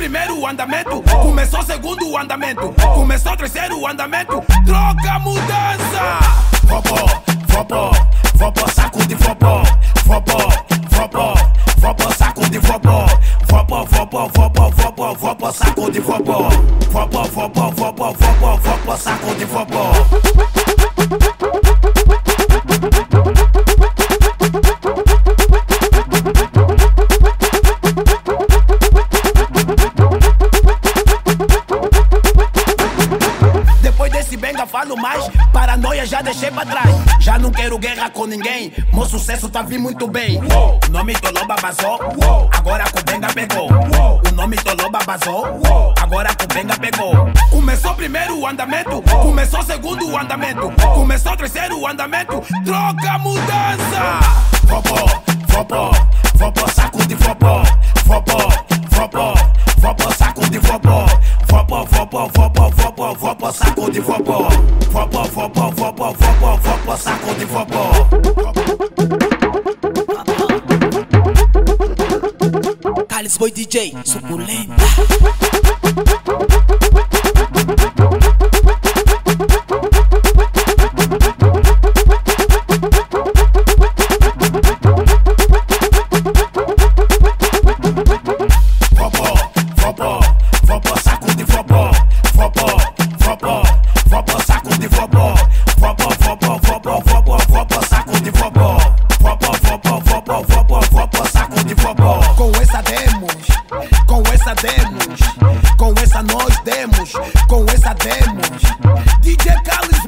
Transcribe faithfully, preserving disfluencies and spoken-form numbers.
primeiro andamento, começou segundo andamento, começou terceiro andamento. Troca mudança. Vopó, vopó, vopó, saco de vopó. Vopó, vopó, vopó, saco de vopó. Vopó, vopó, vopó, vopó, vopó, saco de vopó. Vopó, vopó, vopó, vopó, vopó, saco de vopó. Depois desse benga falo mais, paranoia já deixei pra trás. Já não quero guerra com ninguém, meu sucesso tá vindo muito bem. O nome Toloba vazou, agora com benga pegou. O nome Toloba vazou, agora com benga pegou. Começou primeiro andamento, começou segundo andamento, começou terceiro andamento. Troca mudança. Vopó, vopó, vopó, saco de vopó. Vopó, vopó, vopó, saco de vopó. Vopó, vopó, vopó, vopó, vopó, saco de vopó. Vopó, vopó, vopó, vopó, vopó, saco de vopó. Carlos Boy D J, suculenta. Vopó, vopó, vopó, saco de vopó. Vopó, vopó, vopó, saco de vopó. Vopó, vopó, vopó, vopó, vopó, saco de vopó. Vopó, vopó, vopó, vopó, vopó, saco de vopó. Com essa demos, com essa demos, com essa nós demos, com essa demos. D J Carlos